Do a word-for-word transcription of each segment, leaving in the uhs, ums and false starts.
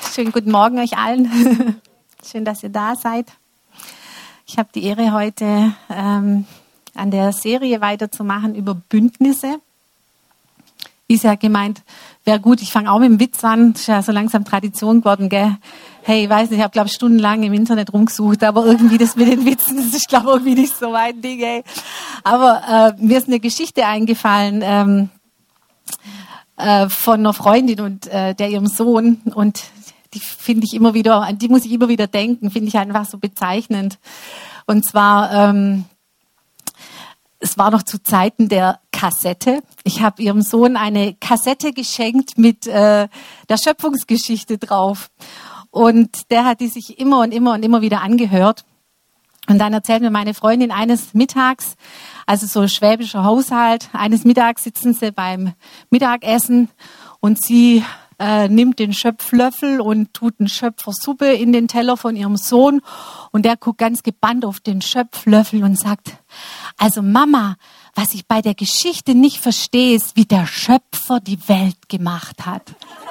Schönen guten Morgen euch allen. Schön, dass ihr da seid. Ich habe die Ehre, heute ähm, an der Serie weiterzumachen über Bündnisse. Ist ja gemeint, wäre gut, ich fange auch mit dem Witz an. Ist ja so langsam Tradition geworden, gell? Hey, ich weiß nicht, ich habe, glaube ich, stundenlang im Internet rumgesucht, aber irgendwie das mit den Witzen, das ist, glaube ich, irgendwie nicht so mein Ding, ey. Aber äh, mir ist eine Geschichte eingefallen, ähm, äh, von einer Freundin und äh, der ihrem Sohn, und die finde ich immer wieder, an die muss ich immer wieder denken, finde ich einfach so bezeichnend. Und zwar, ähm, es war noch zu Zeiten der Kassette. Ich habe ihrem Sohn eine Kassette geschenkt mit äh, der Schöpfungsgeschichte drauf. Und der hat die sich immer und immer und immer wieder angehört. Und dann erzählt mir meine Freundin eines Mittags, also so schwäbischer Haushalt, eines Mittags sitzen sie beim Mittagessen und sie äh, nimmt den Schöpflöffel und tut eine Schöpfersuppe in den Teller von ihrem Sohn. Und der guckt ganz gebannt auf den Schöpflöffel und sagt, also Mama, was ich bei der Geschichte nicht verstehe, ist, wie der Schöpfer die Welt gemacht hat.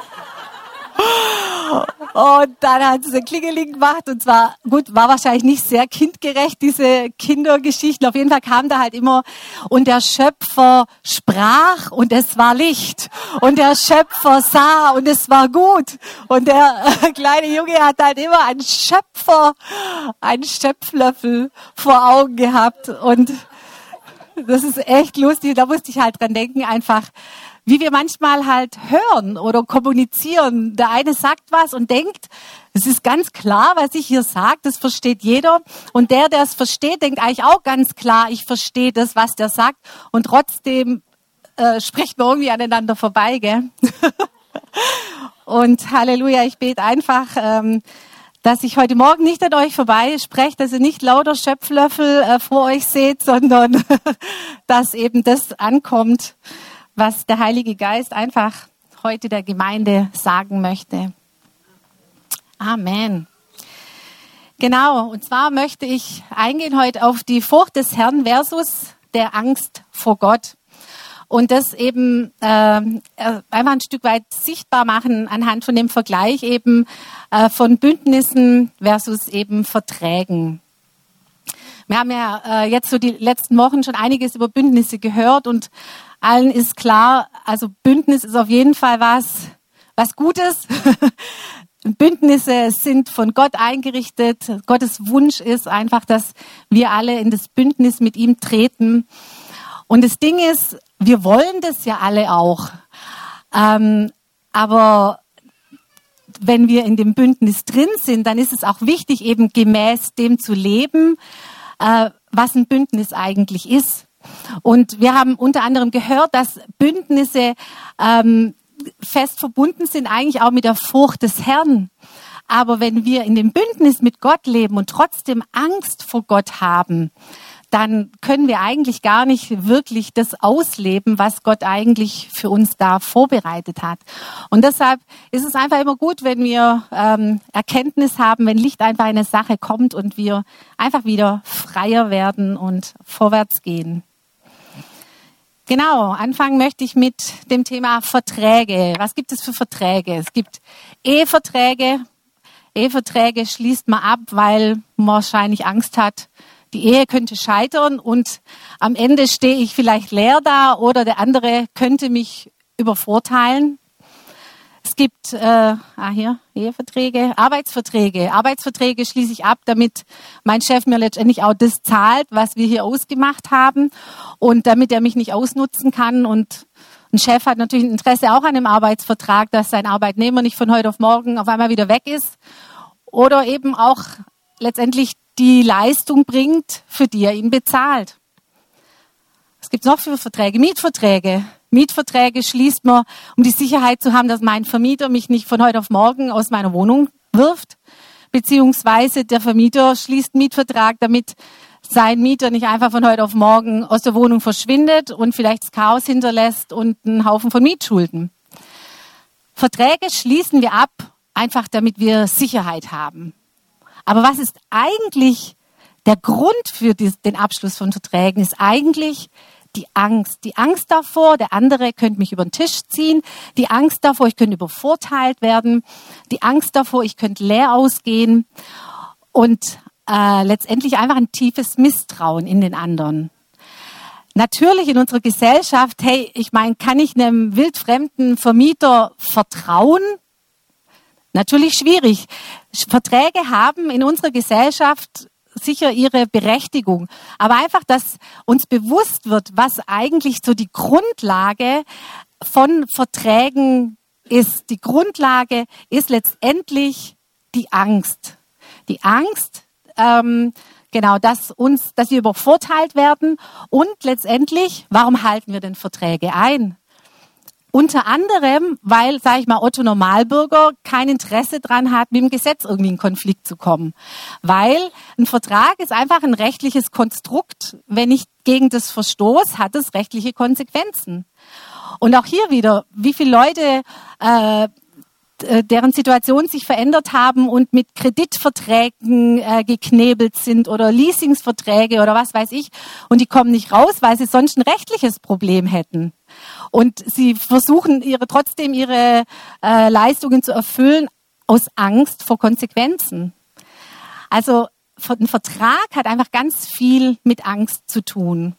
Und dann hat sie Klingeling gemacht, und zwar, gut, war wahrscheinlich nicht sehr kindgerecht, diese Kindergeschichten. Auf jeden Fall kam da halt immer, und der Schöpfer sprach und es war Licht. Und der Schöpfer sah und es war gut. Und der äh, kleine Junge hat halt immer einen Schöpfer, einen Schöpflöffel vor Augen gehabt. Und das ist echt lustig. Da musste ich halt dran denken, einfach, wie wir manchmal halt hören oder kommunizieren. Der eine sagt was und denkt, es ist ganz klar, was ich hier sage, das versteht jeder. Und der, der es versteht, denkt eigentlich auch ganz klar, ich verstehe das, was der sagt. Und trotzdem äh, spricht man irgendwie aneinander vorbei, gell? Und Halleluja, ich bete einfach, ähm, dass ich heute Morgen nicht an euch vorbei spreche, dass ihr nicht lauter Schöpflöffel äh, vor euch seht, sondern dass eben das ankommt, was der Heilige Geist einfach heute der Gemeinde sagen möchte. Amen. Genau, und zwar möchte ich eingehen heute auf die Furcht des Herrn versus der Angst vor Gott. Und das eben äh, einfach ein Stück weit sichtbar machen anhand von dem Vergleich eben äh, von Bündnissen versus eben Verträgen. Wir haben ja äh, jetzt so die letzten Wochen schon einiges über Bündnisse gehört, und allen ist klar, also Bündnis ist auf jeden Fall was, was Gutes. Bündnisse sind von Gott eingerichtet. Gottes Wunsch ist einfach, dass wir alle in das Bündnis mit ihm treten. Und das Ding ist, wir wollen das ja alle auch. Ähm, aber wenn wir in dem Bündnis drin sind, dann ist es auch wichtig, eben gemäß dem zu leben, äh, was ein Bündnis eigentlich ist. Und wir haben unter anderem gehört, dass Bündnisse ähm, fest verbunden sind eigentlich auch mit der Furcht des Herrn. Aber wenn wir in dem Bündnis mit Gott leben und trotzdem Angst vor Gott haben, dann können wir eigentlich gar nicht wirklich das ausleben, was Gott eigentlich für uns da vorbereitet hat. Und deshalb ist es einfach immer gut, wenn wir ähm, Erkenntnis haben, wenn Licht einfach in eine Sache kommt und wir einfach wieder freier werden und vorwärts gehen. Genau, anfangen möchte ich mit dem Thema Verträge. Was gibt es für Verträge? Es gibt Eheverträge. Eheverträge schließt man ab, weil man wahrscheinlich Angst hat, die Ehe könnte scheitern und am Ende stehe ich vielleicht leer da oder der andere könnte mich übervorteilen. Es gibt äh, ah hier, Eheverträge, Arbeitsverträge. Arbeitsverträge schließe ich ab, damit mein Chef mir letztendlich auch das zahlt, was wir hier ausgemacht haben, und damit er mich nicht ausnutzen kann. Und ein Chef hat natürlich ein Interesse auch an einem Arbeitsvertrag, dass sein Arbeitnehmer nicht von heute auf morgen auf einmal wieder weg ist oder eben auch letztendlich die Leistung bringt, für die er ihn bezahlt. Was gibt es noch für Verträge? Mietverträge. Mietverträge schließt man, um die Sicherheit zu haben, dass mein Vermieter mich nicht von heute auf morgen aus meiner Wohnung wirft. Beziehungsweise der Vermieter schließt einen Mietvertrag, damit sein Mieter nicht einfach von heute auf morgen aus der Wohnung verschwindet und vielleicht das Chaos hinterlässt und einen Haufen von Mietschulden. Verträge schließen wir ab, einfach damit wir Sicherheit haben. Aber was ist eigentlich der Grund für den Abschluss von Verträgen? Ist eigentlich Die Angst. Die Angst davor, der andere könnte mich über den Tisch ziehen. Die Angst davor, ich könnte übervorteilt werden. Die Angst davor, ich könnte leer ausgehen. Und äh, letztendlich einfach ein tiefes Misstrauen in den anderen. Natürlich in unserer Gesellschaft, hey, ich meine, kann ich einem wildfremden Vermieter vertrauen? Natürlich schwierig. Verträge haben in unserer Gesellschaft sicher ihre Berechtigung. Aber einfach, dass uns bewusst wird, was eigentlich so die Grundlage von Verträgen ist. Die Grundlage ist letztendlich die Angst. Die Angst, ähm, genau, dass uns, dass wir übervorteilt werden und letztendlich, warum halten wir denn Verträge ein? Unter anderem, weil, sage ich mal, Otto Normalbürger kein Interesse dran hat, mit dem Gesetz irgendwie in Konflikt zu kommen. Weil ein Vertrag ist einfach ein rechtliches Konstrukt. Wenn ich gegen das verstoße, hat es rechtliche Konsequenzen. Und auch hier wieder, wie viele Leute, äh, deren Situation sich verändert haben und mit Kreditverträgen äh, geknebelt sind oder Leasingsverträge oder was weiß ich. Und die kommen nicht raus, weil sie sonst ein rechtliches Problem hätten. Und sie versuchen ihre, trotzdem ihre äh, Leistungen zu erfüllen aus Angst vor Konsequenzen. Also ein Vertrag hat einfach ganz viel mit Angst zu tun.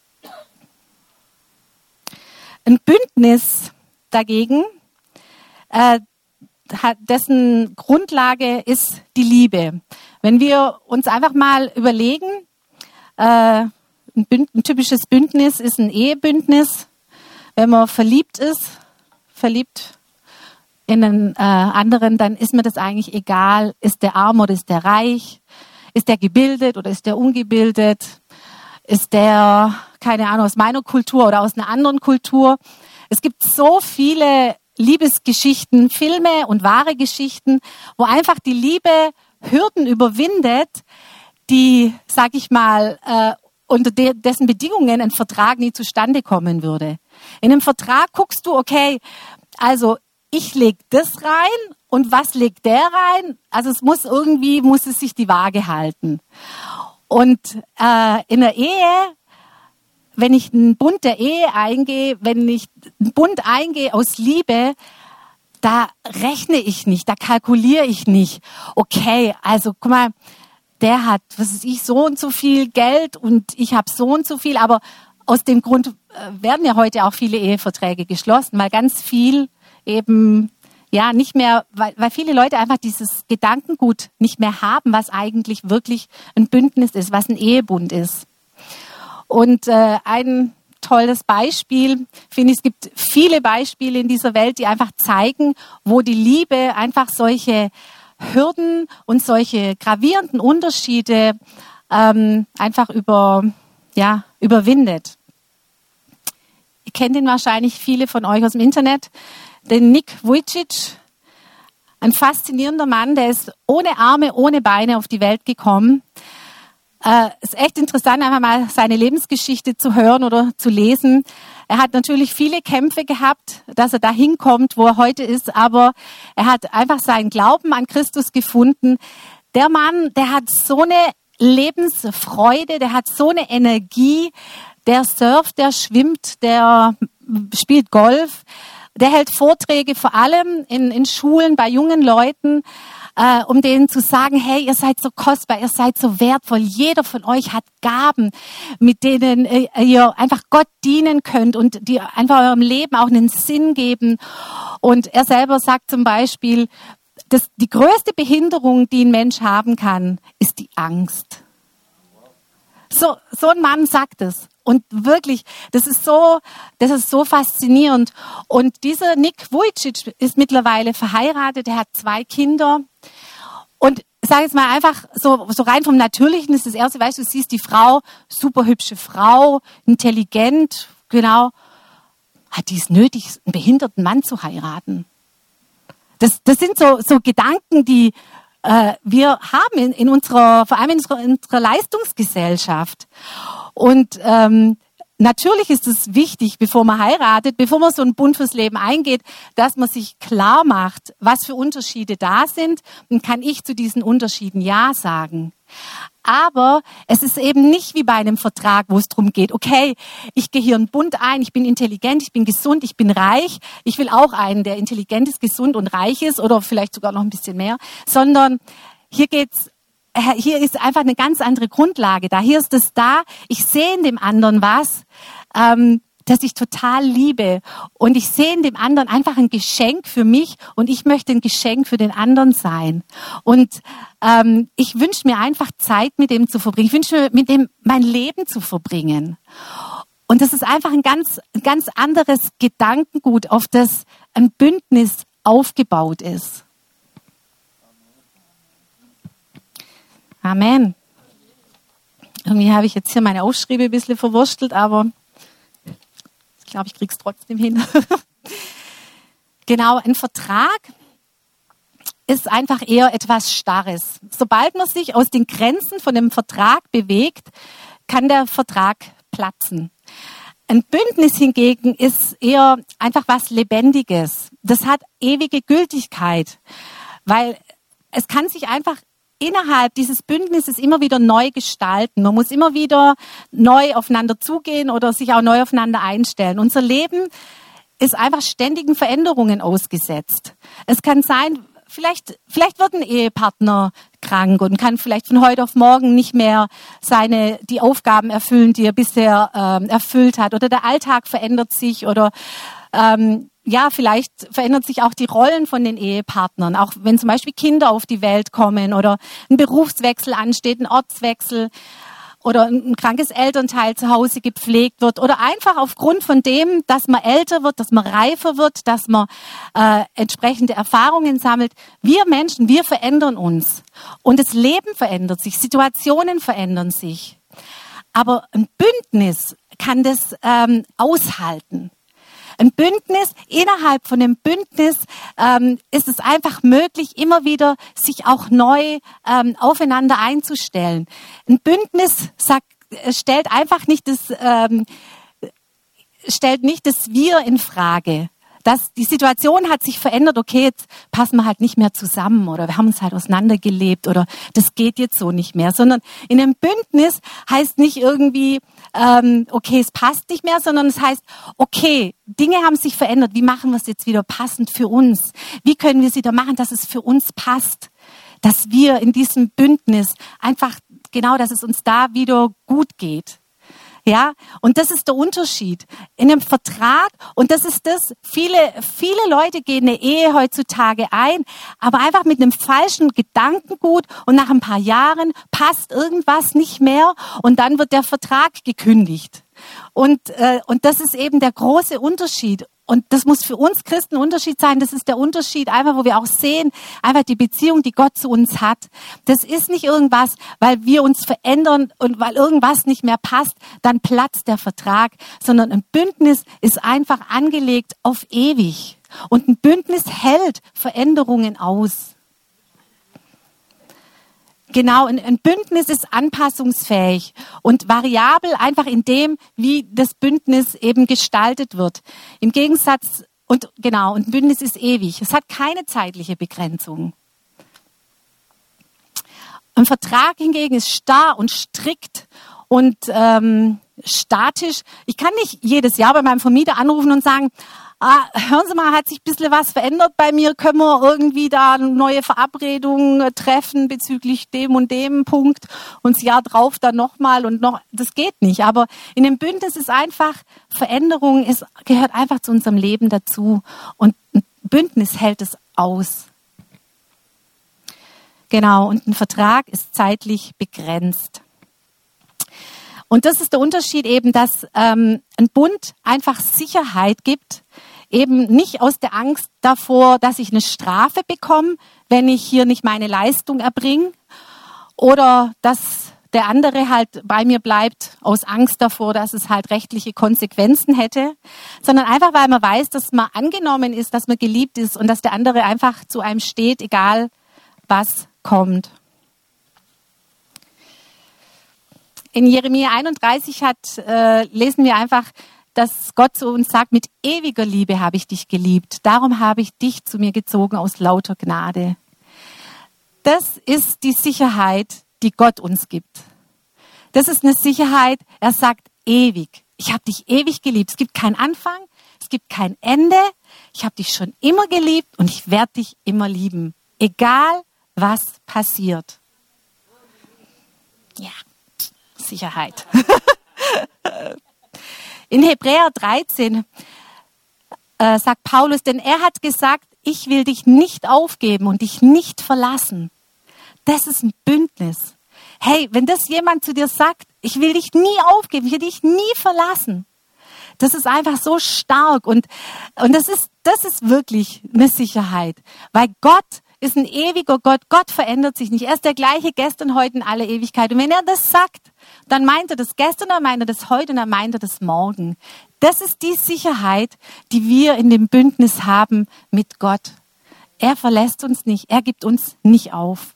Ein Bündnis dagegen, äh, hat, dessen Grundlage ist die Liebe. Wenn wir uns einfach mal überlegen, äh, ein, Bünd, ein typisches Bündnis ist ein Ehebündnis. Wenn man verliebt ist, verliebt in einen äh, anderen, dann ist mir das eigentlich egal, ist der arm oder ist der reich, ist der gebildet oder ist der ungebildet, ist der, keine Ahnung, aus meiner Kultur oder aus einer anderen Kultur. Es gibt so viele Liebesgeschichten, Filme und wahre Geschichten, wo einfach die Liebe Hürden überwindet, die, sag ich mal, äh, unter de- dessen Bedingungen ein Vertrag nie zustande kommen würde. In einem Vertrag guckst du, okay, also ich leg das rein und was legt der rein? Also es muss irgendwie, muss es sich die Waage halten. Und äh, in der Ehe, wenn ich einen Bund der Ehe eingehe, wenn ich einen Bund eingehe aus Liebe, da rechne ich nicht, da kalkuliere ich nicht. Okay, also guck mal, der hat, was weiß ich, so und so viel Geld und ich habe so und so viel, aber aus dem Grund äh, werden ja heute auch viele Eheverträge geschlossen, weil ganz viel eben, ja, nicht mehr, weil, weil viele Leute einfach dieses Gedankengut nicht mehr haben, was eigentlich wirklich ein Bündnis ist, was ein Ehebund ist. Und äh, ein tolles Beispiel, finde ich, es gibt viele Beispiele in dieser Welt, die einfach zeigen, wo die Liebe einfach solche Hürden und solche gravierenden Unterschiede ähm, einfach über, ja, überwindet. Ihr kennt ihn wahrscheinlich viele von euch aus dem Internet, den Nick Vujicic, ein faszinierender Mann, der ist ohne Arme, ohne Beine auf die Welt gekommen. Äh, ist echt interessant, einfach mal seine Lebensgeschichte zu hören oder zu lesen. Er hat natürlich viele Kämpfe gehabt, dass er da hinkommt, wo er heute ist, aber er hat einfach seinen Glauben an Christus gefunden. Der Mann, der hat so eine Lebensfreude, der hat so eine Energie, der surft, der schwimmt, der spielt Golf, der hält Vorträge vor allem in, in Schulen bei jungen Leuten, äh, um denen zu sagen, hey, ihr seid so kostbar, ihr seid so wertvoll, jeder von euch hat Gaben, mit denen äh, ihr einfach Gott dienen könnt und die einfach eurem Leben auch einen Sinn geben. Und er selber sagt zum Beispiel, dass die größte Behinderung, die ein Mensch haben kann, ist die Angst. So, so ein Mann sagt es. Und wirklich, das ist so, das ist so faszinierend. Und dieser Nick Vujicic ist mittlerweile verheiratet, er hat zwei Kinder. Und ich sage jetzt mal einfach, so, so rein vom Natürlichen ist das Erste, weißt du, du siehst die Frau, super hübsche Frau, intelligent, genau. Hat die es nötig, einen behinderten Mann zu heiraten? Das, das sind so, so Gedanken, die äh, wir haben in, in unserer, vor allem in unserer, in unserer Leistungsgesellschaft. Und ähm, natürlich ist es wichtig, bevor man heiratet, bevor man so einen Bund fürs Leben eingeht, dass man sich klar macht, was für Unterschiede da sind, und kann ich zu diesen Unterschieden Ja sagen. Aber es ist eben nicht wie bei einem Vertrag, wo es darum geht, okay, ich gehe hier einen Bund ein, ich bin intelligent, ich bin gesund, ich bin reich. Ich will auch einen, der intelligent ist, gesund und reich ist oder vielleicht sogar noch ein bisschen mehr. Sondern hier geht's, hier ist einfach eine ganz andere Grundlage da. Hier ist es da, ich sehe in dem anderen was, ähm, das ich total liebe. Und ich sehe in dem anderen einfach ein Geschenk für mich und ich möchte ein Geschenk für den anderen sein. Und ähm, ich wünsche mir einfach Zeit mit dem zu verbringen. Ich wünsche mir mit dem mein Leben zu verbringen. Und das ist einfach ein ganz, ein ganz anderes Gedankengut, auf das ein Bündnis aufgebaut ist. Amen. Irgendwie habe ich jetzt hier meine Aufschriebe ein bisschen verwurstelt, aber ich glaube, ich kriege es trotzdem hin. Genau, ein Vertrag ist einfach eher etwas Starres. Sobald man sich aus den Grenzen von dem Vertrag bewegt, kann der Vertrag platzen. Ein Bündnis hingegen ist eher einfach was Lebendiges. Das hat ewige Gültigkeit, weil es kann sich einfach innerhalb dieses Bündnisses immer wieder neu gestalten. Man muss immer wieder neu aufeinander zugehen oder sich auch neu aufeinander einstellen. Unser Leben ist einfach ständigen Veränderungen ausgesetzt. Es kann sein, vielleicht, vielleicht wird ein Ehepartner krank und kann vielleicht von heute auf morgen nicht mehr seine, die Aufgaben erfüllen, die er bisher ähm, erfüllt hat. Oder der Alltag verändert sich oder ähm, ja, vielleicht verändert sich auch die Rollen von den Ehepartnern, auch wenn zum Beispiel Kinder auf die Welt kommen oder ein Berufswechsel ansteht, ein Ortswechsel oder ein krankes Elternteil zu Hause gepflegt wird oder einfach aufgrund von dem, dass man älter wird, dass man reifer wird, dass man äh, entsprechende Erfahrungen sammelt. Wir Menschen, wir verändern uns und das Leben verändert sich, Situationen verändern sich. Aber ein Bündnis kann das ähm, aushalten. Ein Bündnis, innerhalb von dem Bündnis ähm, ist es einfach möglich, immer wieder sich auch neu ähm, aufeinander einzustellen. Ein Bündnis sagt, stellt einfach nicht das, ähm, stellt nicht das Wir in Frage. Dass die Situation hat sich verändert, okay, jetzt passen wir halt nicht mehr zusammen oder wir haben uns halt auseinandergelebt oder das geht jetzt so nicht mehr, sondern in einem Bündnis heißt nicht irgendwie, ähm, okay, es passt nicht mehr, sondern es heißt, okay, Dinge haben sich verändert, wie machen wir es jetzt wieder passend für uns? Wie können wir es wieder machen, dass es für uns passt? Dass wir in diesem Bündnis einfach, genau, dass es uns da wieder gut geht. Ja, und das ist der Unterschied in einem Vertrag. Und das ist das, viele, viele Leute gehen eine Ehe heutzutage ein, aber einfach mit einem falschen Gedankengut und nach ein paar Jahren passt irgendwas nicht mehr und dann wird der Vertrag gekündigt. Und, äh, und das ist eben der große Unterschied. Und das muss für uns Christen ein Unterschied sein. Das ist der Unterschied, einfach wo wir auch sehen, einfach die Beziehung, die Gott zu uns hat. Das ist nicht irgendwas, weil wir uns verändern und weil irgendwas nicht mehr passt, dann platzt der Vertrag, sondern ein Bündnis ist einfach angelegt auf ewig. Und ein Bündnis hält Veränderungen aus. Genau, ein, ein Bündnis ist anpassungsfähig und variabel einfach in dem, wie das Bündnis eben gestaltet wird. Im Gegensatz, und genau, ein Bündnis ist ewig. Es hat keine zeitliche Begrenzung. Ein Vertrag hingegen ist starr und strikt und ähm, statisch. Ich kann nicht jedes Jahr bei meinem Vermieter anrufen und sagen, ah, hören Sie mal, hat sich ein bisschen was verändert bei mir, können wir irgendwie da eine neue Verabredung treffen bezüglich dem und dem Punkt und das Jahr drauf dann nochmal und noch, das geht nicht. Aber in dem Bündnis ist einfach, Veränderung ist, gehört einfach zu unserem Leben dazu und ein Bündnis hält es aus. Genau, und ein Vertrag ist zeitlich begrenzt. Und das ist der Unterschied eben, dass ähm, ein Bund einfach Sicherheit gibt, eben nicht aus der Angst davor, dass ich eine Strafe bekomme, wenn ich hier nicht meine Leistung erbringe, oder dass der andere halt bei mir bleibt aus Angst davor, dass es halt rechtliche Konsequenzen hätte, sondern einfach, weil man weiß, dass man angenommen ist, dass man geliebt ist und dass der andere einfach zu einem steht, egal was kommt. in Jeremia einunddreißig hat, äh, lesen wir einfach, dass Gott zu uns sagt, mit ewiger Liebe habe ich dich geliebt. Darum habe ich dich zu mir gezogen aus lauter Gnade. Das ist die Sicherheit, die Gott uns gibt. Das ist eine Sicherheit, er sagt ewig. Ich habe dich ewig geliebt. Es gibt keinen Anfang, es gibt kein Ende. Ich habe dich schon immer geliebt und ich werde dich immer lieben. Egal, was passiert. Ja, Sicherheit. In Hebräer dreizehn äh, sagt Paulus, denn er hat gesagt, ich will dich nicht aufgeben und dich nicht verlassen. Das ist ein Bündnis. Hey, wenn das jemand zu dir sagt, ich will dich nie aufgeben, ich will dich nie verlassen. Das ist einfach so stark und, und das ist, das ist wirklich eine Sicherheit. Weil Gott ist ein ewiger Gott. Gott verändert sich nicht. Er ist der gleiche gestern, heute in alle Ewigkeit. Und wenn er das sagt, dann meint er das gestern, dann meint er das heute und dann meint er das morgen. Das ist die Sicherheit, die wir in dem Bündnis haben mit Gott. Er verlässt uns nicht. Er gibt uns nicht auf.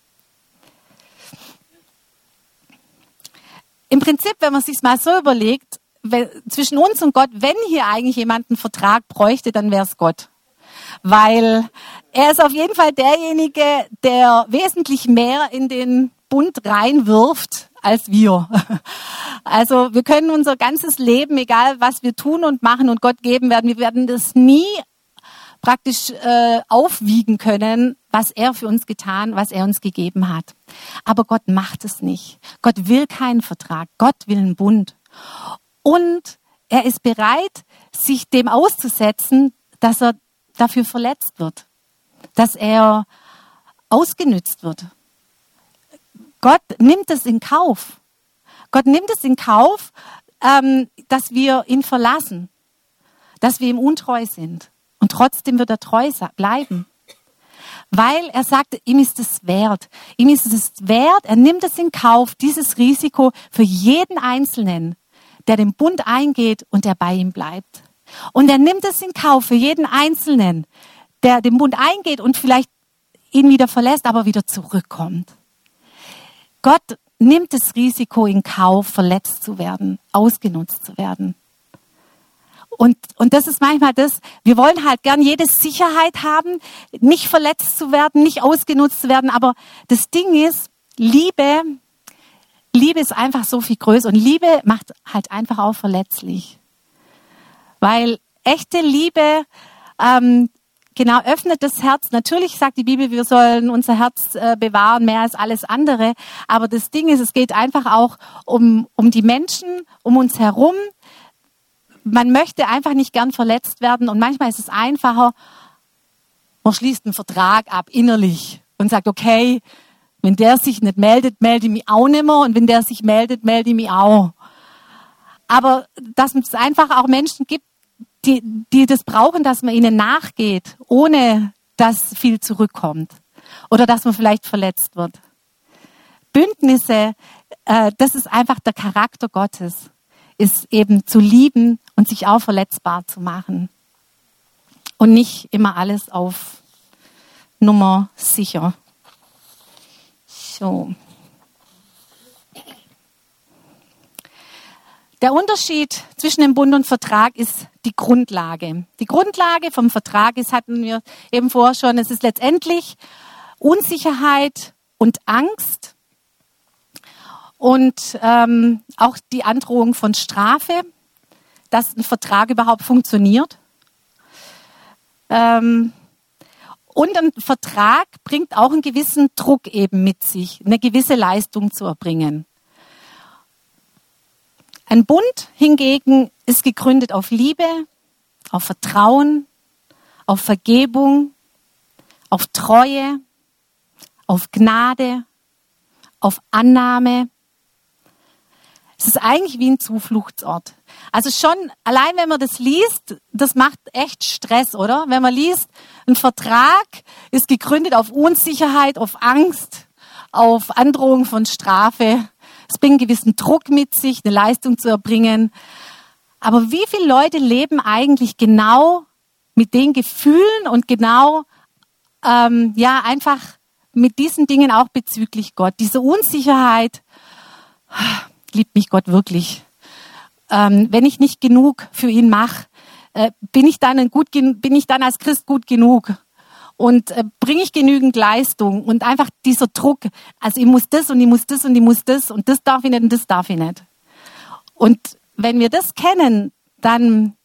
Im Prinzip, wenn man es sich mal so überlegt, zwischen uns und Gott, wenn hier eigentlich jemand einen Vertrag bräuchte, dann wäre es Gott. Weil er ist auf jeden Fall derjenige, der wesentlich mehr in den Bund reinwirft als wir. Also wir können unser ganzes Leben, egal was wir tun und machen und Gott geben werden, wir werden das nie praktisch äh, aufwiegen können, was er für uns getan, was er uns gegeben hat. Aber Gott macht es nicht. Gott will keinen Vertrag. Gott will einen Bund. Und er ist bereit, sich dem auszusetzen, dass er dafür verletzt wird, dass er ausgenützt wird. Gott nimmt es in Kauf. Gott nimmt es in Kauf, ähm, dass wir ihn verlassen, dass wir ihm untreu sind. Und trotzdem wird er treu bleiben. Weil er sagt, ihm ist es wert. Ihm ist es wert, er nimmt es in Kauf, dieses Risiko für jeden Einzelnen, der den Bund eingeht und der bei ihm bleibt. Und er nimmt es in Kauf für jeden Einzelnen, der den Bund eingeht und vielleicht ihn wieder verlässt, aber wieder zurückkommt. Gott nimmt das Risiko in Kauf, verletzt zu werden, ausgenutzt zu werden. Und, und das ist manchmal das, wir wollen halt gern jede Sicherheit haben, nicht verletzt zu werden, nicht ausgenutzt zu werden. Aber das Ding ist, Liebe, Liebe ist einfach so viel größer. Und Liebe macht halt einfach auch verletzlich. Weil echte Liebe, ähm, genau, öffnet das Herz. Natürlich sagt die Bibel, wir sollen unser Herz äh, bewahren, mehr als alles andere. Aber das Ding ist, es geht einfach auch um, um die Menschen um uns herum. Man möchte einfach nicht gern verletzt werden und manchmal ist es einfacher, man schließt einen Vertrag ab innerlich und sagt, okay, wenn der sich nicht meldet, melde ich mich auch nicht mehr und wenn der sich meldet, melde ich mich auch. Aber dass es einfach auch Menschen gibt, die, die das brauchen, dass man ihnen nachgeht, ohne dass viel zurückkommt oder dass man vielleicht verletzt wird. Bündnisse, äh, das ist einfach der Charakter Gottes, ist eben zu lieben und sich auch verletzbar zu machen. Und nicht immer alles auf Nummer sicher. So. Der Unterschied zwischen dem Bund und Vertrag ist die Grundlage. Die Grundlage vom Vertrag ist, hatten wir eben vorher schon, es ist letztendlich Unsicherheit und Angst. Und ähm, auch die Androhung von Strafe, dass ein Vertrag überhaupt funktioniert. Ähm, und ein Vertrag bringt auch einen gewissen Druck eben mit sich, eine gewisse Leistung zu erbringen. Ein Bund hingegen ist gegründet auf Liebe, auf Vertrauen, auf Vergebung, auf Treue, auf Gnade, auf Annahme. Es ist eigentlich wie ein Zufluchtsort. Also schon, allein wenn man das liest, das macht echt Stress, oder? Wenn man liest, ein Vertrag ist gegründet auf Unsicherheit, auf Angst, auf Androhung von Strafe. Es bringt einen gewissen Druck mit sich, eine Leistung zu erbringen. Aber wie viele Leute leben eigentlich genau mit den Gefühlen und genau, ähm, ja, einfach mit diesen Dingen auch bezüglich Gott? Diese Unsicherheit, liebt mich Gott wirklich? Ähm, wenn ich nicht genug für ihn mache, äh, bin ich dann ein gut, bin ich dann als Christ gut genug? Und äh, bringe ich genügend Leistung? Und einfach dieser Druck, also ich muss das und ich muss das und ich muss das und das darf ich nicht und das darf ich nicht. Und wenn wir das kennen, dann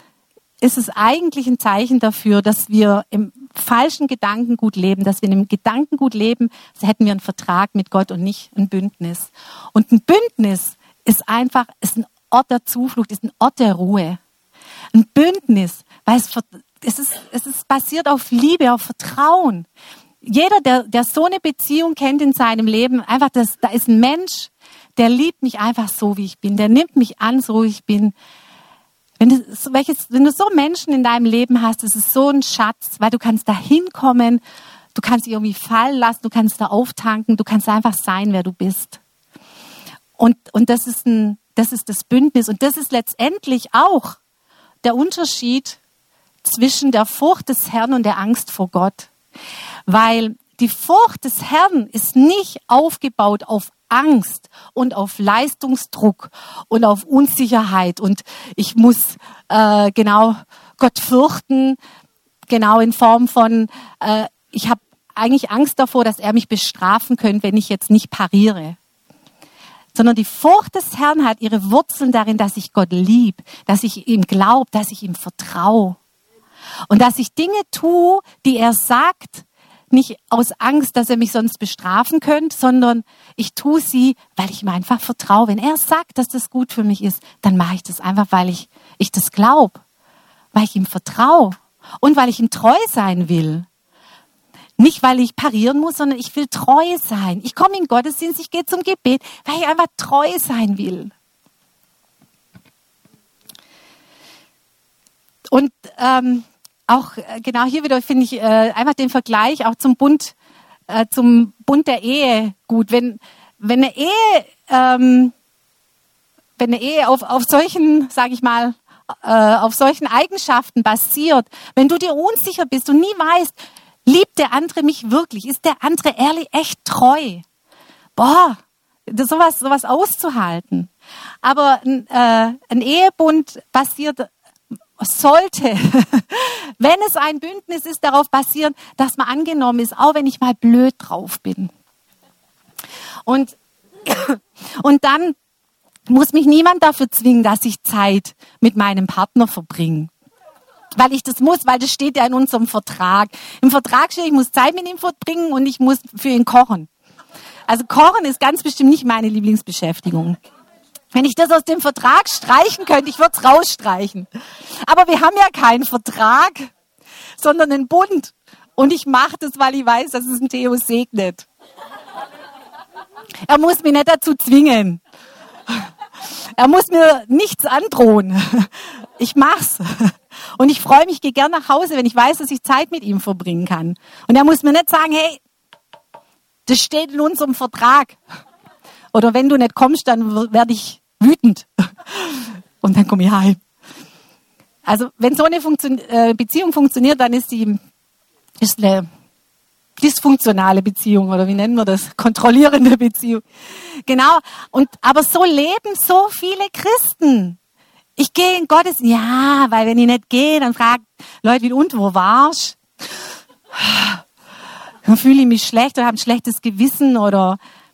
ist es eigentlich ein Zeichen dafür, dass wir im falschen Gedankengut leben, dass wir in einem Gedankengut leben, so hätten wir einen Vertrag mit Gott und nicht ein Bündnis. Und ein Bündnis ist einfach, ist ein Ort der Zuflucht, ist ein Ort der Ruhe. Ein Bündnis, weil es, es, ist, es ist basiert auf Liebe, auf Vertrauen. Jeder, der, der so eine Beziehung kennt in seinem Leben, einfach, das, da ist ein Mensch, der liebt mich einfach so, wie ich bin. Der nimmt mich an, so wie ich bin. Wenn du, welches, wenn du so Menschen in deinem Leben hast, das ist so ein Schatz, weil du kannst da hinkommen, du kannst dich irgendwie fallen lassen, du kannst da auftanken, du kannst einfach sein, wer du bist. Und, und das ist ein, das ist das Bündnis. Und das ist letztendlich auch der Unterschied zwischen der Furcht des Herrn und der Angst vor Gott. Weil die Furcht des Herrn ist nicht aufgebaut auf Angst und auf Leistungsdruck und auf Unsicherheit und ich muss äh, genau Gott fürchten, genau in Form von, äh, ich habe eigentlich Angst davor, dass er mich bestrafen könnte, wenn ich jetzt nicht pariere. Sondern die Furcht des Herrn hat ihre Wurzeln darin, dass ich Gott liebe, dass ich ihm glaube, dass ich ihm vertraue und dass ich Dinge tue, die er sagt, nicht aus Angst, dass er mich sonst bestrafen könnte, sondern ich tue sie, weil ich ihm einfach vertraue. Wenn er sagt, dass das gut für mich ist, dann mache ich das einfach, weil ich, ich das glaube, weil ich ihm vertraue und weil ich ihm treu sein will. Nicht, weil ich parieren muss, sondern ich will treu sein. Ich komme in den Gottesdienst, ich gehe zum Gebet, weil ich einfach treu sein will. Und ähm, auch genau hier wieder finde ich äh, einfach den Vergleich auch zum Bund, äh, zum Bund der Ehe gut. Wenn wenn eine Ehe, ähm, wenn eine Ehe auf auf solchen, sage ich mal, äh, auf solchen Eigenschaften basiert, wenn du dir unsicher bist und nie weißt, liebt der andere mich wirklich, ist der andere ehrlich echt treu, boah, das, sowas sowas auszuhalten. Aber äh, ein Ehebund basiert sollte, wenn es ein Bündnis ist, darauf basieren, dass man angenommen ist, auch wenn ich mal blöd drauf bin. Und, und dann muss mich niemand dafür zwingen, dass ich Zeit mit meinem Partner verbringe. Weil ich das muss, weil das steht ja in unserem Vertrag. Im Vertrag steht, ich muss Zeit mit ihm verbringen und ich muss für ihn kochen. Also Kochen ist ganz bestimmt nicht meine Lieblingsbeschäftigung. Wenn ich das aus dem Vertrag streichen könnte, ich würde es rausstreichen. Aber wir haben ja keinen Vertrag, sondern einen Bund. Und ich mache das, weil ich weiß, dass es ein Theo segnet. Er muss mich nicht dazu zwingen. Er muss mir nichts androhen. Ich mach's. Und ich freue mich, gehe gern nach Hause, wenn ich weiß, dass ich Zeit mit ihm verbringen kann. Und er muss mir nicht sagen, hey, das steht in unserem Vertrag. Oder wenn du nicht kommst, dann werde ich wütend. Und dann komme ich heim. Also wenn so eine Funktion, äh, Beziehung funktioniert, dann ist die ist eine dysfunktionale Beziehung oder wie nennen wir das? Kontrollierende Beziehung. Genau. Und aber so leben so viele Christen. Ich gehe in Gottes, ja, weil wenn ich nicht gehe, dann fragen Leute, wie und wo warst? Dann fühle ich mich schlecht oder habe ein schlechtes Gewissen oder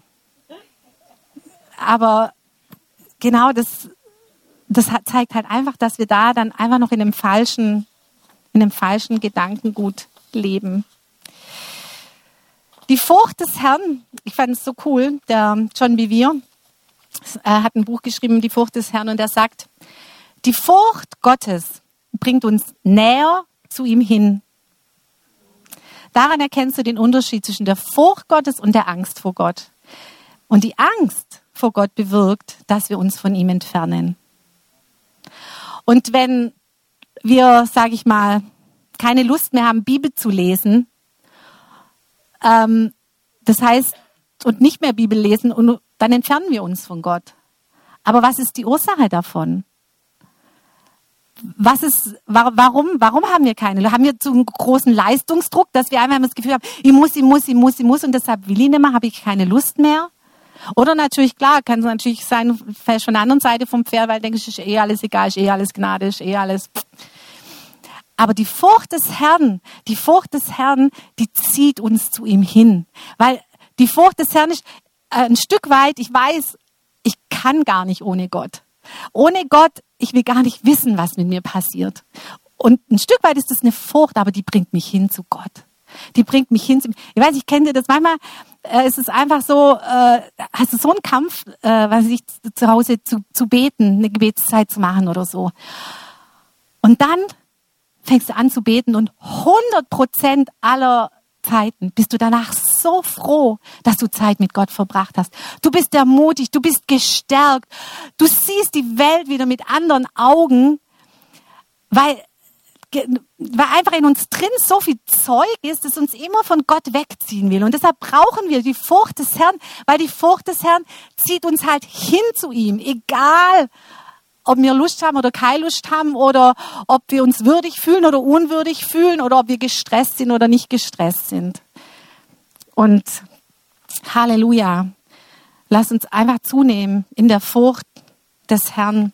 aber genau das, das zeigt halt einfach, dass wir da dann einfach noch in einem falschen, in einem falschen Gedankengut leben. Die Furcht des Herrn, ich fand es so cool, der John Bevere äh, hat ein Buch geschrieben, Die Furcht des Herrn, und er sagt, die Furcht Gottes bringt uns näher zu ihm hin. Daran erkennst du den Unterschied zwischen der Furcht Gottes und der Angst vor Gott. Und die Angst vor Gott bewirkt, dass wir uns von ihm entfernen. Und wenn wir, sage ich mal, keine Lust mehr haben, Bibel zu lesen, ähm, das heißt, und nicht mehr Bibel lesen, und dann entfernen wir uns von Gott. Aber was ist die Ursache davon? Was ist, warum, warum haben wir keine? Haben wir so einen großen Leistungsdruck, dass wir einfach das Gefühl haben, ich muss, ich muss, ich muss, ich muss, und deshalb will ich nicht mehr, habe ich keine Lust mehr? Oder natürlich, klar, kann es natürlich sein, fällst von der anderen Seite vom Pferd, weil du denkst, ist eh alles egal, ist eh alles Gnade, ist eh alles... Aber die Furcht des Herrn, die Furcht des Herrn, die zieht uns zu ihm hin. Weil die Furcht des Herrn ist äh, ein Stück weit, ich weiß, ich kann gar nicht ohne Gott. Ohne Gott, ich will gar nicht wissen, was mit mir passiert. Und ein Stück weit ist das eine Furcht, aber die bringt mich hin zu Gott. Die bringt mich hin zu... Ich weiß, ich kenne das manchmal, äh, ist es einfach so, äh, hast du so einen Kampf, äh, was ich zu Hause zu, zu beten, eine Gebetszeit zu machen oder so. Und dann fängst du an zu beten und hundert Prozent aller Zeiten bist du danach so froh, dass du Zeit mit Gott verbracht hast. Du bist ermutigt, du bist gestärkt, du siehst die Welt wieder mit anderen Augen, weil, weil einfach in uns drin so viel Zeug ist, das uns immer von Gott wegziehen will. Und deshalb brauchen wir die Furcht des Herrn, weil die Furcht des Herrn zieht uns halt hin zu ihm, egal ob wir Lust haben oder keine Lust haben oder ob wir uns würdig fühlen oder unwürdig fühlen oder ob wir gestresst sind oder nicht gestresst sind. Und Halleluja, lass uns einfach zunehmen in der Furcht des Herrn.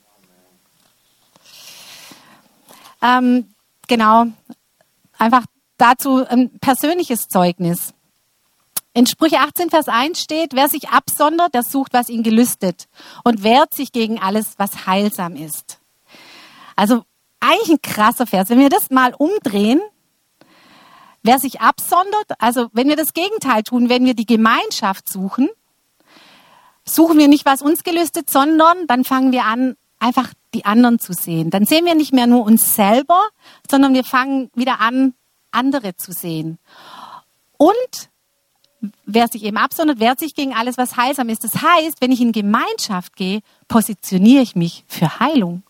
Ähm, genau, einfach dazu ein persönliches Zeugnis. In Sprüche achtzehn, Vers eins steht, wer sich absondert, der sucht, was ihn gelüstet und wehrt sich gegen alles, was heilsam ist. Also eigentlich ein krasser Vers. Wenn wir das mal umdrehen, wer sich absondert, also wenn wir das Gegenteil tun, wenn wir die Gemeinschaft suchen, suchen wir nicht, was uns gelüstet, sondern dann fangen wir an, einfach die anderen zu sehen. Dann sehen wir nicht mehr nur uns selber, sondern wir fangen wieder an, andere zu sehen. Und wer sich eben absondert, wehrt sich gegen alles, was heilsam ist. Das heißt, wenn ich in Gemeinschaft gehe, positioniere ich mich für Heilung.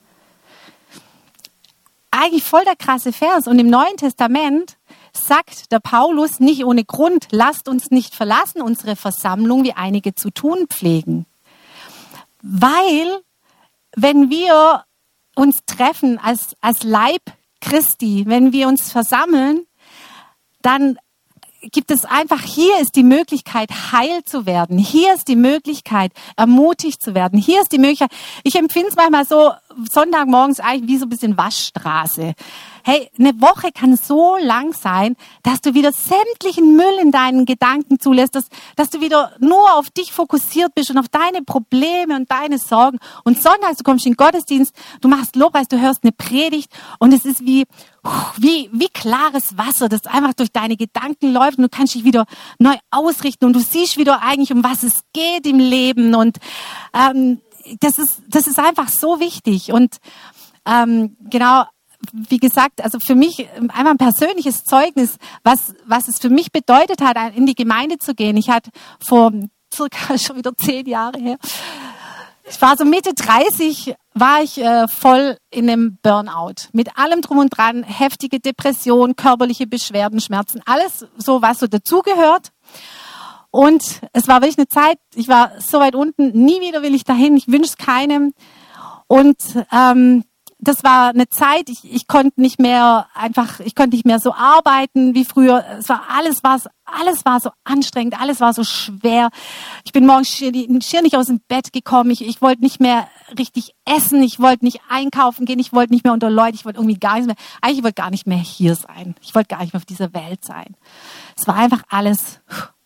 Eigentlich voll der krasse Vers. Und im Neuen Testament sagt der Paulus nicht ohne Grund, lasst uns nicht verlassen, unsere Versammlung, wie einige zu tun pflegen. Weil, wenn wir uns treffen als, als Leib Christi, wenn wir uns versammeln, dann gibt es einfach, hier ist die Möglichkeit, heil zu werden. Hier ist die Möglichkeit, ermutigt zu werden. Hier ist die Möglichkeit, ich empfinde es manchmal so, Sonntagmorgens eigentlich wie so ein bisschen Waschstraße. Hey, eine Woche kann so lang sein, dass du wieder sämtlichen Müll in deinen Gedanken zulässt, dass, dass du wieder nur auf dich fokussiert bist und auf deine Probleme und deine Sorgen. Und sonntags, du kommst in den Gottesdienst, du machst Lobpreis, du hörst eine Predigt und es ist wie, wie, wie klares Wasser, das einfach durch deine Gedanken läuft und du kannst dich wieder neu ausrichten und du siehst wieder eigentlich, um was es geht im Leben und ähm, das ist, das ist einfach so wichtig und ähm, genau, wie gesagt, also für mich einmal ein persönliches Zeugnis, was, was es für mich bedeutet hat, in die Gemeinde zu gehen. Ich hatte vor circa schon wieder zehn Jahre her, ich war so Mitte dreißig, war ich äh, voll in einem Burnout. Mit allem drum und dran, heftige Depression, körperliche Beschwerden, Schmerzen, alles so, was so dazugehört. Und es war wirklich eine Zeit, ich war so weit unten, nie wieder will ich dahin, ich wünsche es keinem. Und ähm, das war eine Zeit, ich, ich konnte nicht mehr einfach, ich konnte nicht mehr so arbeiten wie früher. Es war alles war alles war so anstrengend, alles war so schwer. Ich bin morgens schier, schier nicht aus dem Bett gekommen. Ich, ich wollte nicht mehr richtig essen, ich wollte nicht einkaufen gehen, ich wollte nicht mehr unter Leute, ich wollte irgendwie gar nicht mehr, eigentlich wollte gar nicht mehr hier sein. Ich wollte gar nicht mehr auf dieser Welt sein. Es war einfach alles.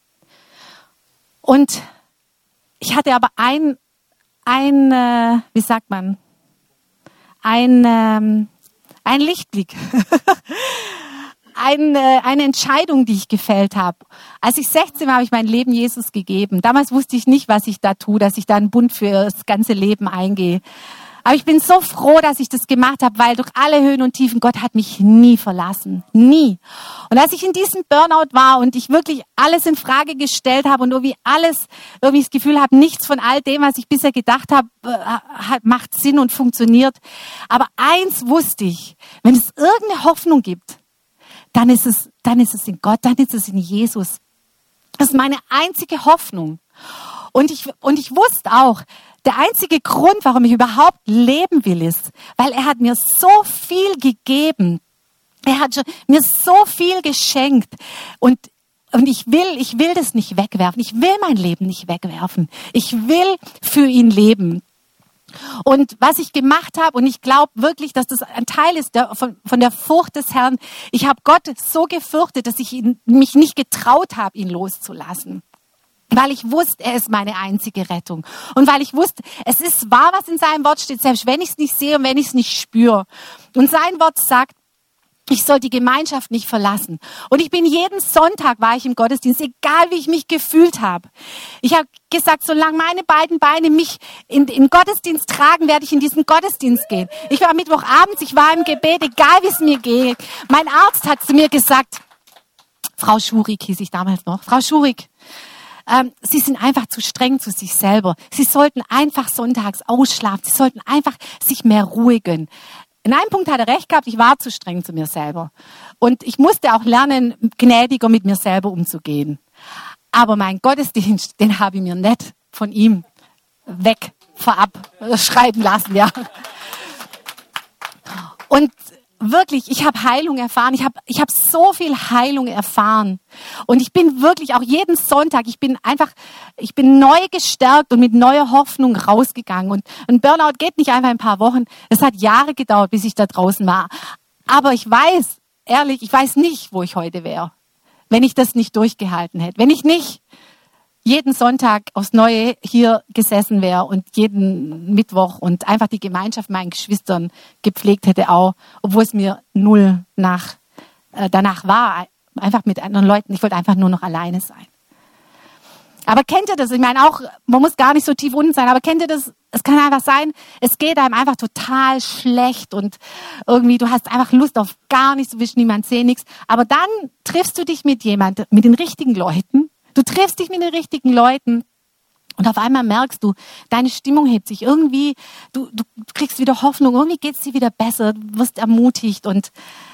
Und ich hatte aber ein, ein, äh, wie sagt man, ein, ähm, ein Lichtblick, ein, äh, eine Entscheidung, die ich gefällt habe. Als ich sechzehn war, habe ich mein Leben Jesus gegeben. Damals wusste ich nicht, was ich da tue, dass ich da einen Bund für das ganze Leben eingehe. Aber ich bin so froh, dass ich das gemacht habe, weil durch alle Höhen und Tiefen, Gott hat mich nie verlassen. Nie. Und als ich in diesem Burnout war und ich wirklich alles in Frage gestellt habe und irgendwie alles, irgendwie das Gefühl habe, nichts von all dem, was ich bisher gedacht habe, macht Sinn und funktioniert. Aber eins wusste ich, wenn es irgendeine Hoffnung gibt, dann ist es, dann ist es in Gott, dann ist es in Jesus. Das ist meine einzige Hoffnung. Und ich, und ich wusste auch, der einzige Grund, warum ich überhaupt leben will, ist, weil er hat mir so viel gegeben. Er hat schon, mir so viel geschenkt. Und, Und ich will, ich will das nicht wegwerfen. Ich will mein Leben nicht wegwerfen. Ich will für ihn leben. Und was ich gemacht habe, und ich glaube wirklich, dass das ein Teil ist der, von, von der Furcht des Herrn. Ich habe Gott so gefürchtet, dass ich ihn, mich nicht getraut habe, ihn loszulassen. Weil ich wusste, er ist meine einzige Rettung. Und weil ich wusste, es ist wahr, was in seinem Wort steht, selbst wenn ich es nicht sehe und wenn ich es nicht spüre. Und sein Wort sagt, ich soll die Gemeinschaft nicht verlassen. Und ich bin jeden Sonntag, war ich im Gottesdienst, egal wie ich mich gefühlt habe. Ich habe gesagt, solange meine beiden Beine mich in den Gottesdienst tragen, werde ich in diesen Gottesdienst gehen. Ich war Mittwochabends, ich war im Gebet, egal wie es mir geht. Mein Arzt hat zu mir gesagt, Frau Schurig hieß ich damals noch, Frau Schurig, ähm, Sie sind einfach zu streng zu sich selber. Sie sollten einfach sonntags ausschlafen. Sie sollten einfach sich mehr Ruhe gönnen. In einem Punkt hat er recht gehabt, ich war zu streng zu mir selber. Und ich musste auch lernen, gnädiger mit mir selber umzugehen. Aber mein Gottesdienst, den habe ich mir nicht von ihm weg vorab schreiben lassen, ja. Und wirklich, ich habe Heilung erfahren. Ich habe ich habe so viel Heilung erfahren. Und ich bin wirklich auch jeden Sonntag, ich bin einfach, ich bin neu gestärkt und mit neuer Hoffnung rausgegangen. Und ein Burnout geht nicht einfach ein paar Wochen. Es hat Jahre gedauert, bis ich da draußen war. Aber ich weiß, ehrlich, ich weiß nicht, wo ich heute wäre, wenn ich das nicht durchgehalten hätte. Wenn ich nicht jeden Sonntag aufs Neue hier gesessen wäre und jeden Mittwoch und einfach die Gemeinschaft meinen Geschwistern gepflegt hätte auch, obwohl es mir null nach, äh, danach war, einfach mit anderen Leuten. Ich wollte einfach nur noch alleine sein. Aber kennt ihr das? Ich meine auch, man muss gar nicht so tief unten sein, aber kennt ihr das? Es kann einfach sein, es geht einem einfach total schlecht und irgendwie, du hast einfach Lust auf gar nichts, du willst niemand sehen, nichts. Aber dann triffst du dich mit jemand, mit den richtigen Leuten. Du triffst dich mit den richtigen Leuten und auf einmal merkst du, deine Stimmung hebt sich irgendwie, du, du kriegst wieder Hoffnung, irgendwie geht es dir wieder besser, du wirst ermutigt und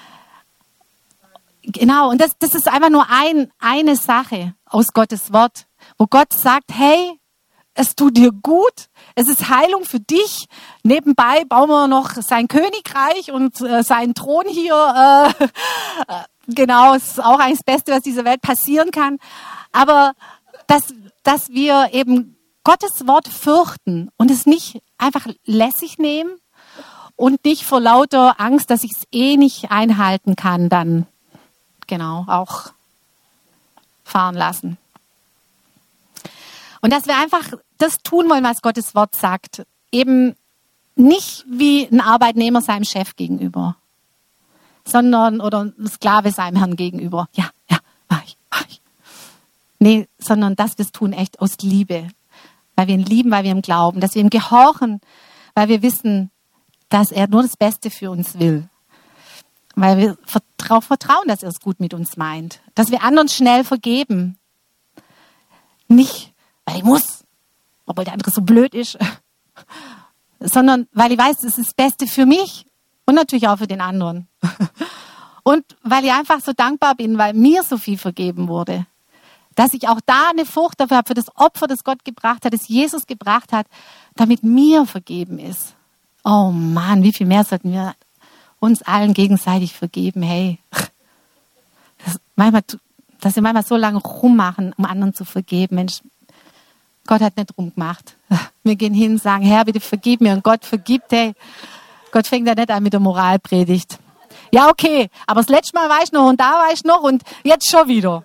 genau, und das, das ist einfach nur ein, eine Sache aus Gottes Wort, wo Gott sagt, hey, es tut dir gut, es ist Heilung für dich. Nebenbei bauen wir noch sein Königreich und äh, seinen Thron hier. Äh, äh, genau, es ist auch eigentlich das Beste, was dieser Welt passieren kann. Aber dass, dass wir eben Gottes Wort fürchten und es nicht einfach lässig nehmen und nicht vor lauter Angst, dass ich es eh nicht einhalten kann, dann genau auch fahren lassen. Und dass wir einfach das tun wollen, was Gottes Wort sagt. Eben nicht wie ein Arbeitnehmer seinem Chef gegenüber, sondern, oder ein Sklave seinem Herrn gegenüber. Ja, ja, mach ich, mach ich. Nee, sondern dass wir es tun echt aus Liebe. Weil wir ihn lieben, weil wir ihm glauben. Dass wir ihm gehorchen, weil wir wissen, dass er nur das Beste für uns will. Weil wir darauf vertrauen, dass er es gut mit uns meint. Dass wir anderen schnell vergeben. Nicht, weil ich muss, obwohl der andere so blöd ist, sondern weil ich weiß, das ist das Beste für mich und natürlich auch für den anderen. Und weil ich einfach so dankbar bin, weil mir so viel vergeben wurde. Dass ich auch da eine Furcht dafür habe, für das Opfer, das Gott gebracht hat, das Jesus gebracht hat, damit mir vergeben ist. Oh Mann, wie viel mehr sollten wir uns allen gegenseitig vergeben. Hey, das manchmal, dass wir manchmal so lange rummachen, um anderen zu vergeben. Mensch, Gott hat nicht rumgemacht. Wir gehen hin und sagen, Herr, bitte vergib mir. Und Gott vergibt, hey. Gott fängt ja nicht an mit der Moralpredigt. Ja, okay, aber das letzte Mal war ich noch und da war ich noch und jetzt schon wieder.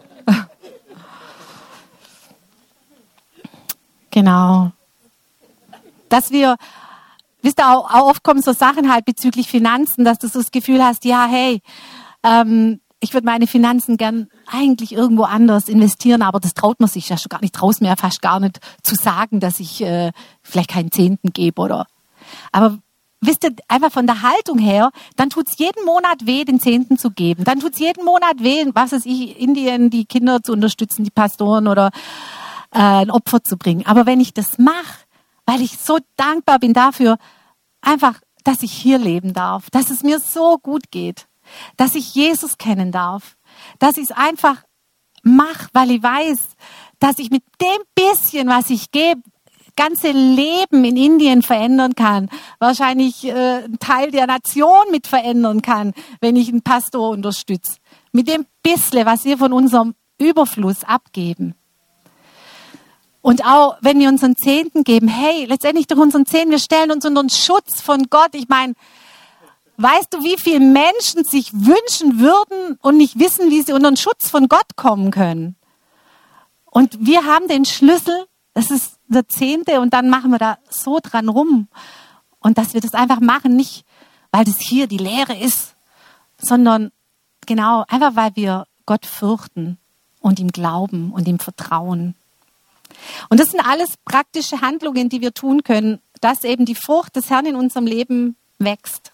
Genau. Dass wir, wisst ihr, auch, auch oft kommen so Sachen halt bezüglich Finanzen, dass du so das Gefühl hast, ja, hey, ähm, ich würde meine Finanzen gern eigentlich irgendwo anders investieren, aber das traut man sich ja schon gar nicht, traut mir ja fast gar nicht zu sagen, dass ich äh, vielleicht keinen Zehnten gebe oder. Aber wisst ihr, einfach von der Haltung her, dann tut es jeden Monat weh, den Zehnten zu geben. Dann tut es jeden Monat weh, was weiß ich, Indien, die Kinder zu unterstützen, die Pastoren oder äh, ein Opfer zu bringen. Aber wenn ich das mache, weil ich so dankbar bin dafür, einfach, dass ich hier leben darf, dass es mir so gut geht, dass ich Jesus kennen darf, dass ich es einfach mache, weil ich weiß, dass ich mit dem bisschen, was ich gebe, ganze Leben in Indien verändern kann, wahrscheinlich äh, einen Teil der Nation mit verändern kann, wenn ich einen Pastor unterstütze. Mit dem bisschen, was wir von unserem Überfluss abgeben. Und auch wenn wir unseren Zehnten geben, hey, letztendlich durch unseren Zehnten, wir stellen uns unter den Schutz von Gott. Ich meine, weißt du, wie viele Menschen sich wünschen würden und nicht wissen, wie sie unter den Schutz von Gott kommen können? Und wir haben den Schlüssel, das ist der Zehnte, und dann machen wir da so dran rum. Und dass wir das einfach machen, nicht weil das hier die Lehre ist, sondern genau, einfach weil wir Gott fürchten und ihm glauben und ihm vertrauen. Und das sind alles praktische Handlungen, die wir tun können, dass eben die Frucht des Herrn in unserem Leben wächst.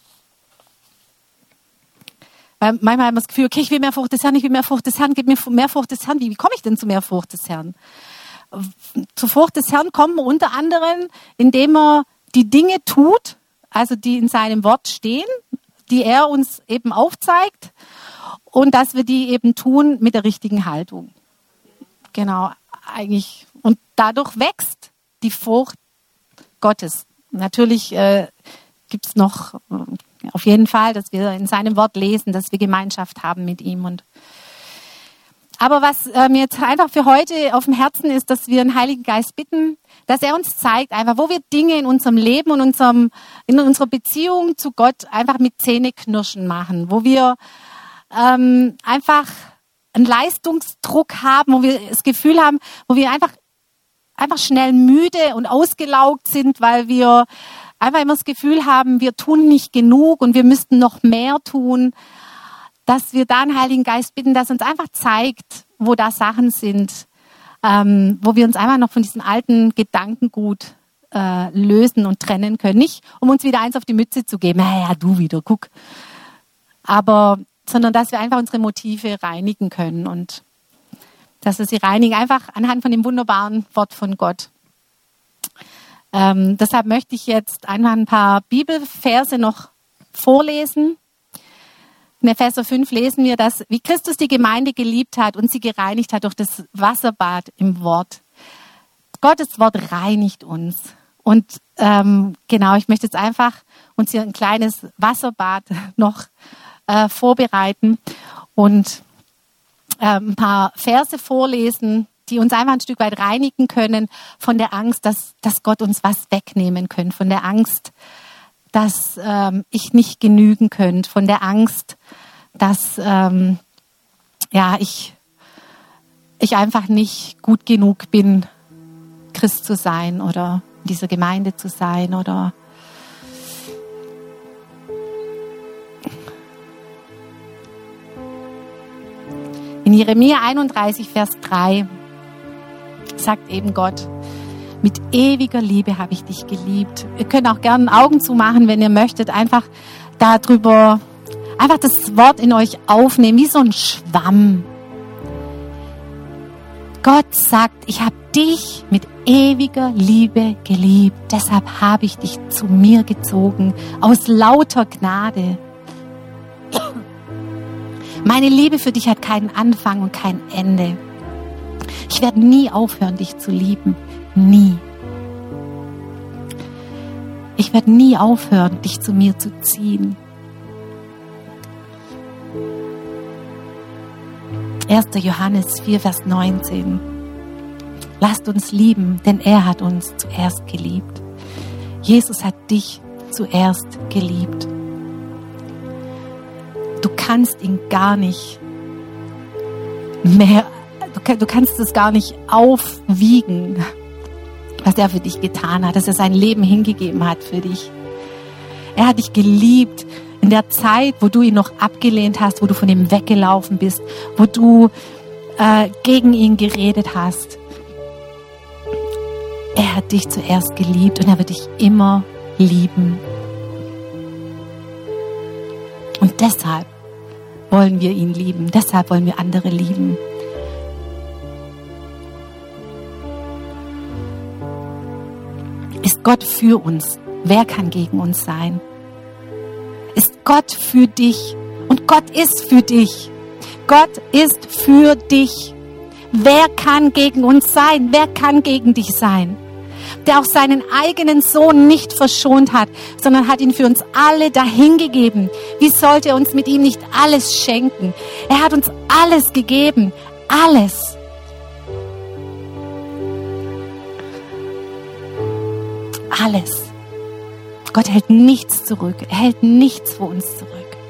Weil manchmal haben wir das Gefühl, okay, ich will mehr Frucht des Herrn, ich will mehr Frucht des Herrn, gib mir mehr Frucht des Herrn. Wie, wie komme ich denn zu mehr Frucht des Herrn? Zur Frucht des Herrn kommen wir unter anderem, indem er die Dinge tut, also die in seinem Wort stehen, die er uns eben aufzeigt, und dass wir die eben tun mit der richtigen Haltung. Genau, eigentlich. Und dadurch wächst die Frucht Gottes. Natürlich äh, gibt es noch äh, auf jeden Fall, dass wir in seinem Wort lesen, dass wir Gemeinschaft haben mit ihm. Und aber was äh, mir jetzt einfach für heute auf dem Herzen ist, dass wir den Heiligen Geist bitten, dass er uns zeigt, einfach, wo wir Dinge in unserem Leben und unserem, in unserer Beziehung zu Gott einfach mit Zähneknirschen machen, wo wir ähm, einfach einen Leistungsdruck haben, wo wir das Gefühl haben, wo wir einfach, einfach schnell müde und ausgelaugt sind, weil wir einfach immer das Gefühl haben, wir tun nicht genug und wir müssten noch mehr tun, dass wir da den Heiligen Geist bitten, dass er uns einfach zeigt, wo da Sachen sind, ähm, wo wir uns einfach noch von diesem alten Gedankengut äh, lösen und trennen können. Nicht, um uns wieder eins auf die Mütze zu geben, naja, du wieder, guck. Aber, sondern dass wir einfach unsere Motive reinigen können und dass wir sie reinigen, einfach anhand von dem wunderbaren Wort von Gott. Ähm, deshalb möchte ich jetzt einfach ein paar Bibelverse noch vorlesen. In Epheser fünf lesen wir, dass wie Christus die Gemeinde geliebt hat und sie gereinigt hat durch das Wasserbad im Wort. Gottes Wort reinigt uns. Und ähm, genau, ich möchte jetzt einfach uns hier ein kleines Wasserbad noch äh, vorbereiten und äh, ein paar Verse vorlesen, die uns einfach ein Stück weit reinigen können von der Angst, dass, dass Gott uns was wegnehmen könnte, von der Angst, dass ähm, ich nicht genügen könnte, von der Angst, dass ähm, ja, ich, ich einfach nicht gut genug bin, Christ zu sein oder in dieser Gemeinde zu sein. Oder in Jeremia einunddreißig, Vers drei sagt eben Gott: Mit ewiger Liebe habe ich dich geliebt. Ihr könnt auch gerne Augen zumachen, wenn ihr möchtet. Einfach darüber, einfach das Wort in euch aufnehmen, wie so ein Schwamm. Gott sagt, ich habe dich mit ewiger Liebe geliebt. Deshalb habe ich dich zu mir gezogen, aus lauter Gnade. Meine Liebe für dich hat keinen Anfang und kein Ende. Ich werde nie aufhören, dich zu lieben. Nie. Ich werde nie aufhören, dich zu mir zu ziehen. erster Johannes vier, Vers neunzehn. Lasst uns lieben, denn er hat uns zuerst geliebt. Jesus hat dich zuerst geliebt. Du kannst ihn gar nicht mehr, du, du kannst es gar nicht aufwiegen, was er für dich getan hat, dass er sein Leben hingegeben hat für dich. Er hat dich geliebt in der Zeit, wo du ihn noch abgelehnt hast, wo du von ihm weggelaufen bist, wo du äh, gegen ihn geredet hast. Er hat dich zuerst geliebt und er wird dich immer lieben. Und deshalb wollen wir ihn lieben, deshalb wollen wir andere lieben. Ist Gott für uns? Wer kann gegen uns sein? Ist Gott für dich? Und Gott ist für dich. Gott ist für dich. Wer kann gegen uns sein? Wer kann gegen dich sein? Der auch seinen eigenen Sohn nicht verschont hat, sondern hat ihn für uns alle dahingegeben. Wie sollte er uns mit ihm nicht alles schenken? Er hat uns alles gegeben. alles. Alles. Gott hält nichts zurück. Er hält nichts vor uns zurück.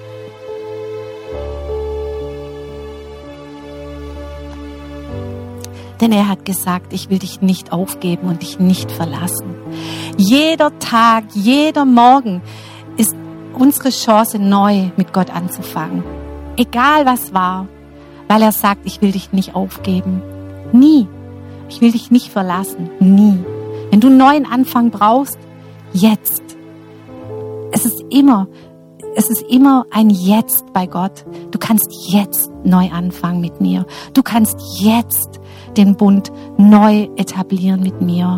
Denn er hat gesagt, ich will dich nicht aufgeben und dich nicht verlassen. Jeder Tag, jeder Morgen ist unsere Chance, neu mit Gott anzufangen. Egal was war, weil er sagt, ich will dich nicht aufgeben. Nie. Ich will dich nicht verlassen. Nie. Wenn du einen neuen Anfang brauchst, jetzt. Es ist immer, es ist immer ein Jetzt bei Gott. Du kannst jetzt neu anfangen mit mir. Du kannst jetzt den Bund neu etablieren mit mir.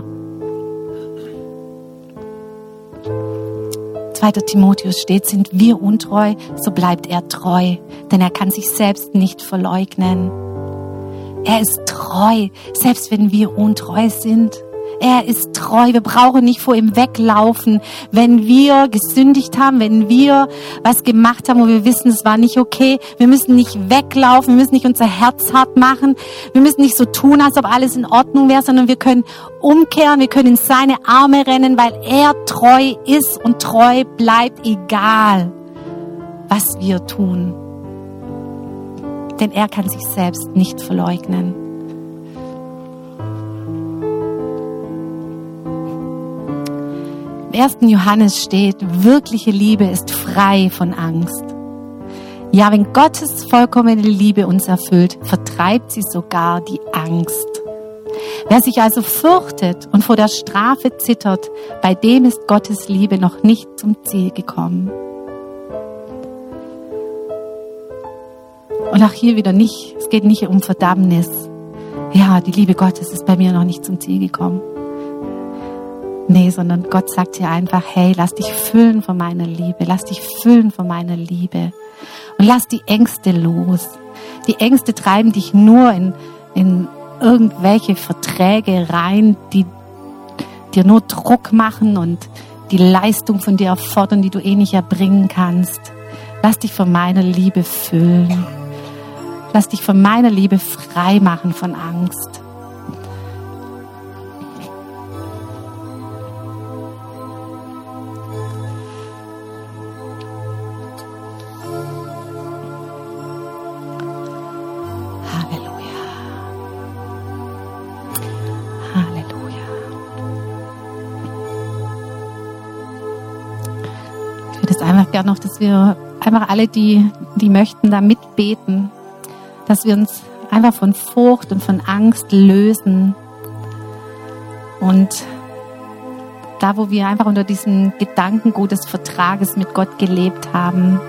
zweiter Timotheus steht, sind wir untreu, so bleibt er treu, denn er kann sich selbst nicht verleugnen. Er ist treu, selbst wenn wir untreu sind. Er ist treu. Wir brauchen nicht vor ihm weglaufen, wenn wir gesündigt haben, wenn wir was gemacht haben, wo wir wissen, es war nicht okay. Wir müssen nicht weglaufen, wir müssen nicht unser Herz hart machen. Wir müssen nicht so tun, als ob alles in Ordnung wäre, sondern wir können umkehren, wir können in seine Arme rennen, weil er treu ist und treu bleibt, egal was wir tun. Denn er kann sich selbst nicht verleugnen. Im ersten Johannes steht, wirkliche Liebe ist frei von Angst. Ja, wenn Gottes vollkommene Liebe uns erfüllt, vertreibt sie sogar die Angst. Wer sich also fürchtet und vor der Strafe zittert, bei dem ist Gottes Liebe noch nicht zum Ziel gekommen. Und auch hier wieder nicht, es geht nicht um Verdammnis. Ja, die Liebe Gottes ist bei mir noch nicht zum Ziel gekommen. Nee, sondern Gott sagt hier einfach, hey, lass dich füllen von meiner Liebe, lass dich füllen von meiner Liebe und lass die Ängste los. Die Ängste treiben dich nur in, in irgendwelche Verträge rein, die dir nur Druck machen und die Leistung von dir erfordern, die du eh nicht erbringen kannst. Lass dich von meiner Liebe füllen. Lass dich von meiner Liebe frei machen von Angst. Einfach gerne noch, dass wir einfach alle, die, die möchten, da mitbeten, dass wir uns einfach von Furcht und von Angst lösen und da, wo wir einfach unter diesem Gedankengut des Vertrages mit Gott gelebt haben.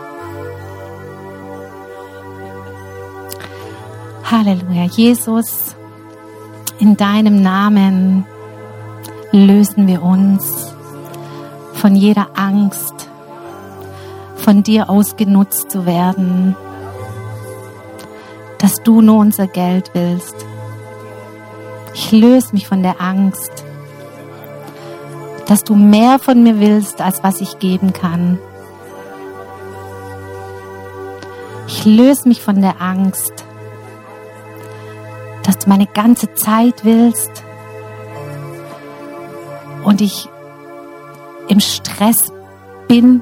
Halleluja. Jesus, in deinem Namen lösen wir uns von jeder Angst, von dir ausgenutzt zu werden, dass du nur unser Geld willst. Ich löse mich von der Angst, dass du mehr von mir willst, als was ich geben kann. Ich löse mich von der Angst, dass du meine ganze Zeit willst und ich im Stress bin,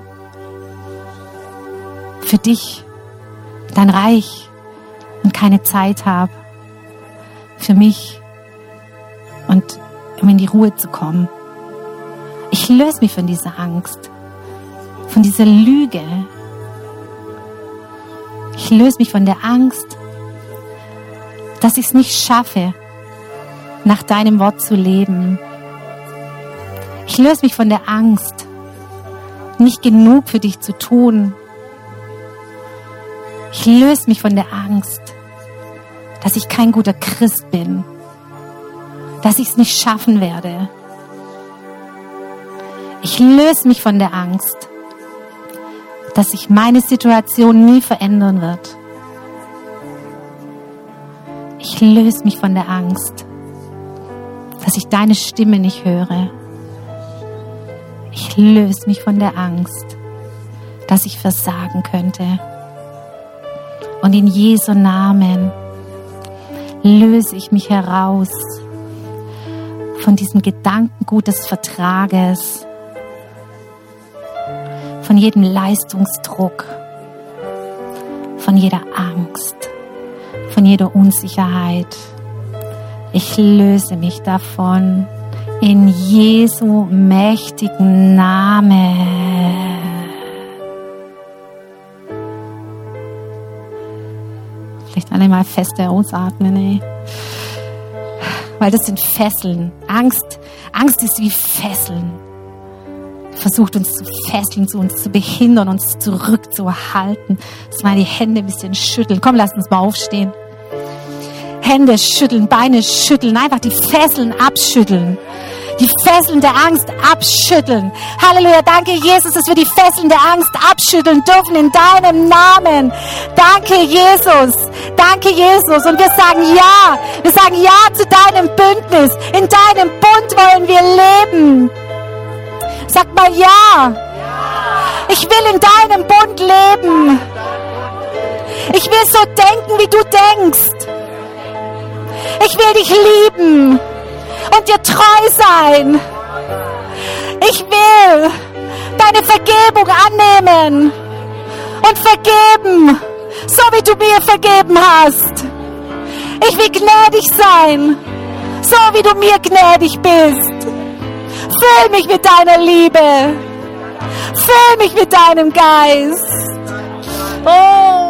für dich, dein Reich und keine Zeit habe für mich und um in die Ruhe zu kommen. Ich löse mich von dieser Angst, von dieser Lüge. Ich löse mich von der Angst, dass ich es nicht schaffe, nach deinem Wort zu leben. Ich löse mich von der Angst, nicht genug für dich zu tun. Ich löse mich von der Angst, dass ich kein guter Christ bin, dass ich es nicht schaffen werde. Ich löse mich von der Angst, dass sich meine Situation nie verändern wird. Ich löse mich von der Angst, dass ich deine Stimme nicht höre. Ich löse mich von der Angst, dass ich versagen könnte. Und in Jesu Namen löse ich mich heraus von diesem Gedankengut des Vertrages, von jedem Leistungsdruck, von jeder Angst, von jeder Unsicherheit. Ich löse mich davon in Jesu mächtigen Namen. Vielleicht alle mal fester ausatmen, ey. Weil das sind Fesseln. Angst, Angst ist wie Fesseln. Versucht uns zu fesseln, zu uns zu behindern, uns zurückzuhalten. Lass mal die Hände ein bisschen schütteln. Komm, lass uns mal aufstehen. Hände schütteln, Beine schütteln, einfach die Fesseln abschütteln. Die Fesseln der Angst abschütteln. Halleluja, danke Jesus, dass wir die Fesseln der Angst abschütteln dürfen in deinem Namen. Danke Jesus, danke Jesus. Und wir sagen ja, wir sagen ja zu deinem Bündnis. In deinem Bund wollen wir leben. Sag mal ja. Ich will in deinem Bund leben. Ich will so denken, wie du denkst. Ich will dich lieben und dir treu sein. Ich will deine Vergebung annehmen und vergeben, so wie du mir vergeben hast. Ich will gnädig sein, so wie du mir gnädig bist. Füll mich mit deiner Liebe. Füll mich mit deinem Geist. Oh.